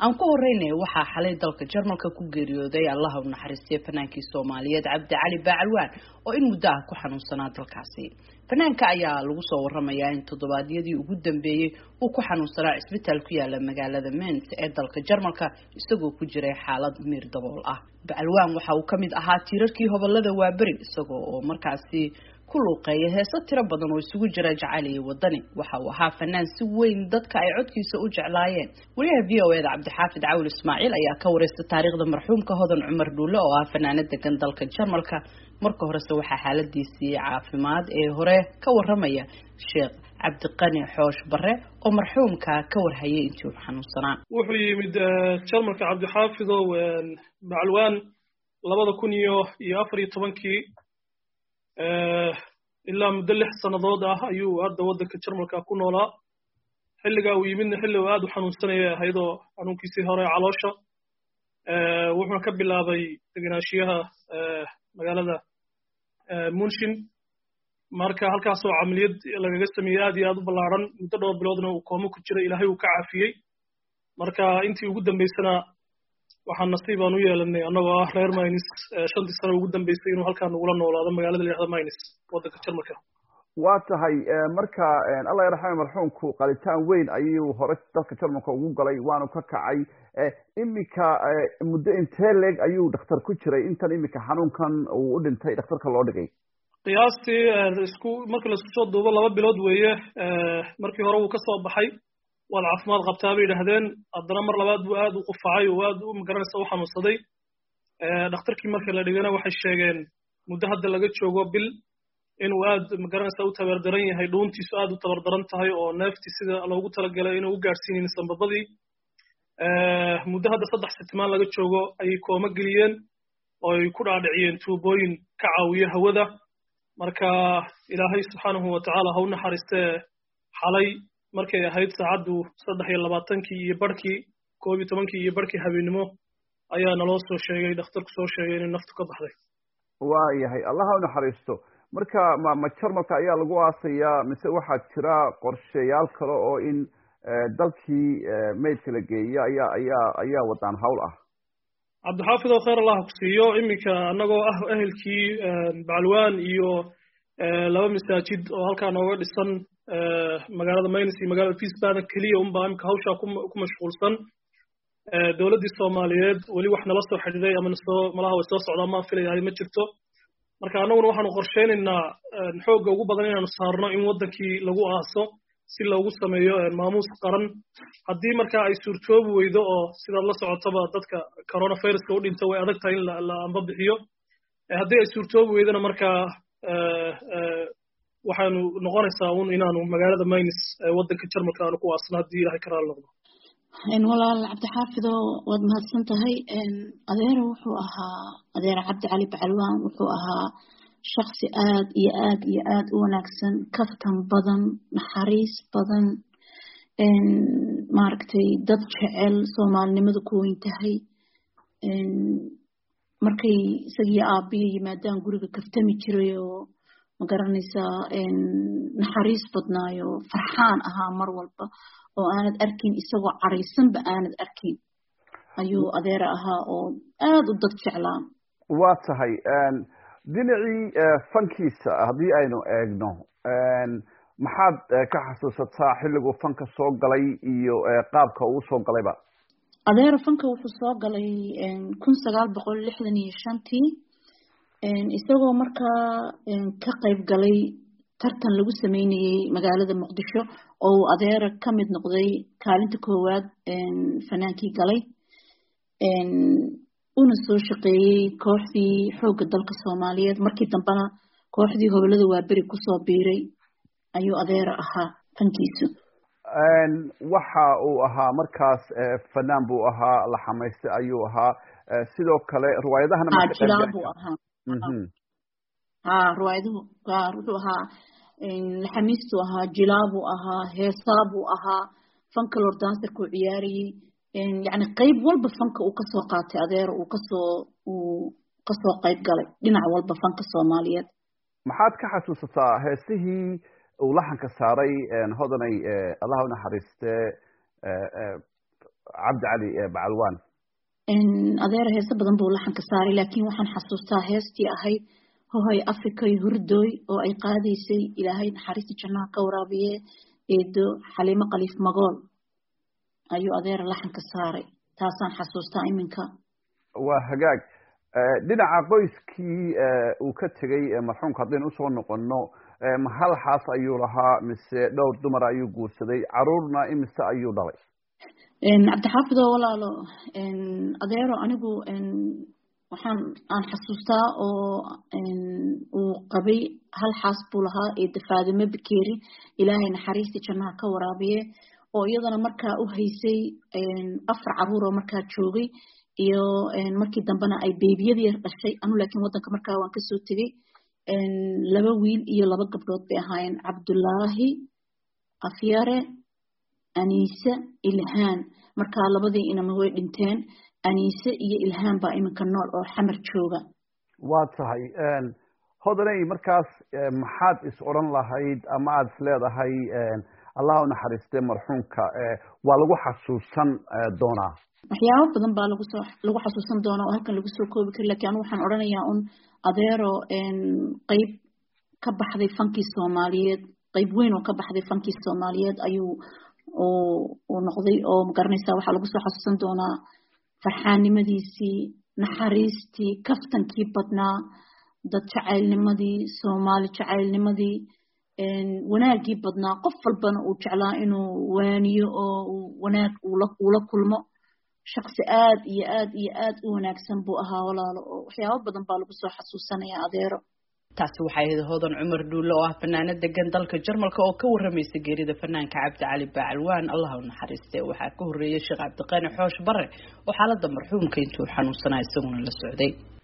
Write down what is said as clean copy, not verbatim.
aan ku horeynay waxaa xalay dalka Jarmalka ku geeriyooday Allah u naxariistay fanaankii Soomaaliyeed Cabdi Cali Bacalwaan oo in muddo ah ku xanuunsanaa dalkaasi. Fanaanka ayaa lagu soo waramayaa in toddobaadyadii ugu dambeeyay uu ku xanuunsanaa isbitaal ku yaala magaalada Mainz ee dalka Jarmalka isagoo ku jiray xaalad miir dabool ah. Bacalwaan waxa uu kamid ahaa tiirarkii hobolada Waaberi isagoo oo markaasi ku luuqeeyay heeso tiro badan oo isugu jira jacayl iyo wadani. Waxa uu ahaa fanaan si weyn dadka ay codkiisa u jeclaayeen. Wariyaha VOA-da Cabdixaafid Cawl Ismaaciil ayaa ka wareystay taariikhda marxuumka Hodan Cumar Dhuule oo ah fanaanad degan dalka Jarmalka. Marka horese waxaa xaaladiisii caafimaad ee hore ka waramaya Sheekh Cabdiqani Xoosh Barre oo marxuumka ka warhayay intii uu xanuunsanaa. Wuxuu yimid Jarmalka Cabdixaafid oo Bacalwaan 2014 ilaa muddo 6 sanadood ah ayuu hadda wadanka Jarmalka ku noolaa. xilliga uu yimidna xilli uu aad u xanuunsanayay ahaydoo xanuunkiisii hore caloosha wuxuu ka bilaabay degenaanshiyaha magaalada München marka halkaas oo amaliyad lagaga sameeyay aad iyo aad u ballaaran muddo dhowr biloodna uu koomo ku jiray Ilaahay uu ka caafiyay marka intii ugu dambeysana waxaan nasiib aan u yeelanay anagoo ah reer Mainz 5 sano ugu dambeysay inuu halkaan ugula noolaado magaalada leexda Mainz wadanka Jarmalka. waa tahay marka Allah yarxamo marxuumku qalitaan weyn ayuu hore dalka Jarmalka ugu galay waanu ka kacay imika muddo intee leeg ayuu dhakhtar ku jiray intan imika xanuunkan uu u dhintay dhakhtarka loo dhigay qiyaastii markii la soo duubo 2 bilood weeye markii hore uu ka soo baxay wal caafimaad qabtaa bay yiraahdeen haddana mar labaad buu aad u qufacay oo aad u magaranaysa u xanuunsaday dhakhtarkii markii la dhigana waxay sheegeen muddo hadda laga joogo bil inuu aad magaranaysa u tabardaran yahay dhuuntiisu aad u tabardaran tahay oo neefti sida loogu talagalay inuu u gaarsiinin sanbabadii muddo hadda 3 sitmaan laga joogo ay kooma geliyeen oo ay ku dhaadhiciyeen tuubooyin ka caawiya hawada marka Ilaahay subhanahu wa ta'ala ha u naxariistay xalay markay ahayd saacadu 23 iyo barkii 12 iyo barkii habeenimo ayaa naloo soo sheegay dhakhtarku soo sheegay in naftu ka baxday waa yahay Allah ha u naxariisto marka ma Jarmalka ayaa lagu aasayaa mise waxa jira qorshayaal kale oo in dalkii meydka la geeyo ayaa wadaan hawl ah Cabdixaafid oo khayr Allah ku siiyo imika anagoo ah ehelkii Bacalwaan iyo 2 masaajid oo halkaan nooga dhisan magaalada Mainz iyo magaalada Wiesbaden kaliya baa imka hawsha ku mashquulsan dawladda Soomaaliyeed wali wax nala soo xidhiidhay ama malaha way soo socdaan ma filayaa ma jirto marka anaguna waxaanu qorsheynaynaa xoogga ugu badan inaanu saarno in wadankii lagu aaso si loogu sameeyo maamuus qaran haddii marka ay suurtoobi weydo oo sidaad la socotaba dadka coronavirus u dhinta way adag tahay in la amba bixiyo haddii ay suurtoobi weydana marka waxaanu noqonaysaa inaanu magaalada Mainz wadanka Jarmalka aanu ku aasno haddii Ilaahay ka raali noqdo walaal Cabdixaafid waad mahadsan tahay adeer wuxuu ahaa adeer Cabdi Cali Bacalwaan wuxuu ahaa shakhsi aad iyo aad u wanaagsan kaftan badan naxariis badan maaragtay dad jecel Soomaalinimadu ku weyn tahay markay isagii aabiyo yimaadaan guriga kaftami jiray oo magaranaysaa naxariis badnaayo farxaan ahaa mar walba oo aanad arkin isagoo caraysanba aanad arkin ayuu adeer ahaa oo aad u dad jeclaan waa tahay dhinacii fankiisa haddii aynu eegno maxaad ka xasuusataa xilliguu fanka soo galay iyo qaabka uu soo galayba adeer fanka wuxuu soo galay 1965 isagoo markaa ka qayb galay tartan lagu sameynayay magaalada Muqdisho oo adeer ka mid noqday kaalinta koowaad fanaankii galay una soo shaqeeyay kooxdii xoogga dalka Soomaaliyeed markii dambana kooxdii hobolada Waaberi ku soo biiray ayuu adeer ahaa fankiisu waxa uu ahaa markaas fanaan buu ahaa la xamaystay ayuu ahaa sidoo kale riwaayadahana ma ka qeybgalay riwaayaduhu wuxuu ahaa xamiistu ahaa jilaabu ahaa heesaabu ahaa fanka lord dancer ku ciyaariyay يعني قيب والب فنك وكسو قاتي أدير وكسو قيب قلي دينع والب فنك الصوماليات maxaad ka xasuusataa heesihii uu laxanka saaray hodanay allah u naxariiste cabdi cali bacalwaan adeer heese badan buu laxanka saaray laakiin waxaan xasuustaa heestii ahayd hohoy afrikay hurdooy oo ay qaadaysay ilaahay naxariista jannaha ka waraabiye eedo xaliimo khaliif magool ayuu adeer laxanka saaray taasaan xasuustaa iminka waa hagaag dhinaca qoyskii uu ka tegay marxuumka haddaynu usoo noqono hal xaas ayuu lahaa mise dhowr dumar ayuu guursaday caruurna imise ayuu dhalay cabdixaafidoo walaalo adeero anigu aan xasuustaa oo uu qabay hal xaas buu lahaa eeda faadime bakeeri ilaahay naxariistii jannaha ka waraabiye oo iyadana markaa u haysay 4 caruur oo markaa joogay iyo markii dambena ay beebiyadii yar dhashay anu laakiin wadanka markaa waan kasoo tegay 2 wiil iyo 2 gabdhood bay ahaayeen cabdullaahi afyare aniise ilhaan markaa labadii inama way dhinteen aniise iyo ilhaan baa iminka nool oo xamar jooga waa tahay hodanay markaas maxaad is odhan lahayd ama aada is leedahay allah u naxariistay marxuumka waa lagu xasuusan doonaa waxyaabo badan baa lagu xasuusan doonaa oo halkan lagu soo koobi kari lakiin anigu waxaan odhanayaa un adeero qayb ka baxday fankii soomaaliyeed qayb weyn oo ka baxday fankii soomaaliyeed ayuu uu noqday oo magaranaysaa waxaa lagu soo xasuusan doonaa farxaannimadiisii naxariistii kaftankii badnaa dad jacaylnimadii soomaali jacaylnimadii wanaagii badnaa qof walbana uu jeclaa inuu waaniyo oo wanaag ula kulmo shaksi aad iyo aad iyo aad u wanaagsan buu ahaa walaalo oo waxyaabo badan baa lagu soo xasuusanaya adeero taasi waxay ahayd hodan cumar dhuulle oo ah fanaanad degan dalka Jarmalka oo ka waramaysa geerida fanaanka cabdi cali bacalwaan allah u naxariistay waxaa ka horeeyay sheekh cabdiqaani xoosh bare oo xaaladda marxuumka intuu xanuunsanaa isaguna la socday